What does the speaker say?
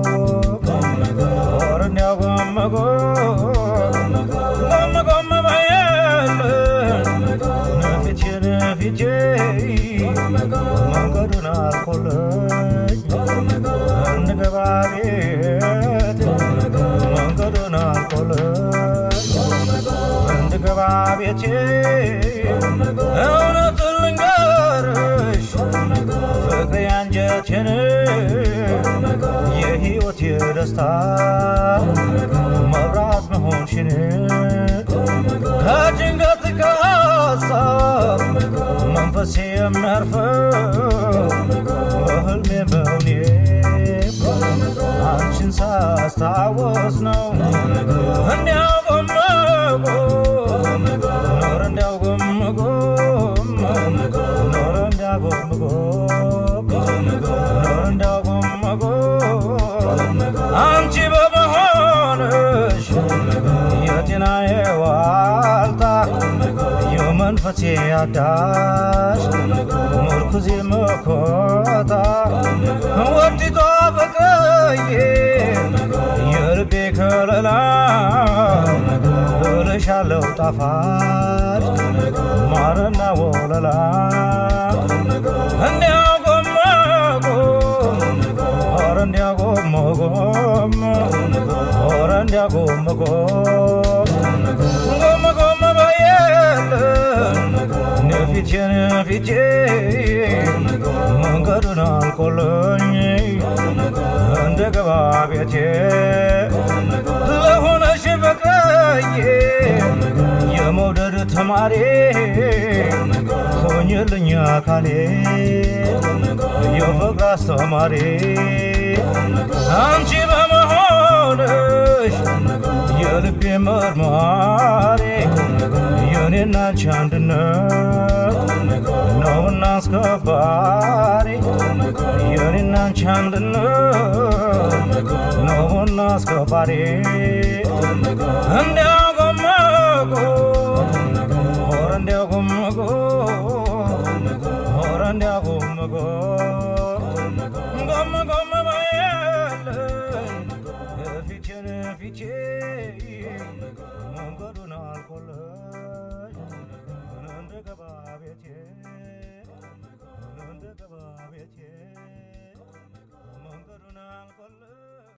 مبرات مهون شنو كاجنقت كاسا منفسي مرفو وهلمي بوني عنشن ساستعوزنو هندي أقوم نور هندي أقوم نور هندي أقوم نور هندي أقوم አንቺ በመሆንሽ የጤናዬ ዋልታ የመንፈሴ አዳሽ ምርኩዜ መኮታ ወዲቷ ፍቅርዬ የልቤ ከለላ እልሻለሁ ጣፋጭ ማርና ወለላ እንዲያው Orandia gom bayel nefiche mangaduna kolonyi ndegaba bete lehona shibakaye የመውደድ ተማሪ ሆኝልኛ ካሌ የፍቅር አስተማሪ አንቺ በመሆንሽ የልቤ መርማሪ የኔና አንቺ አንድነት ነውና አስከባሪ የኔና አንቺ አንድነት ነውና አስከባሪ Mangaduna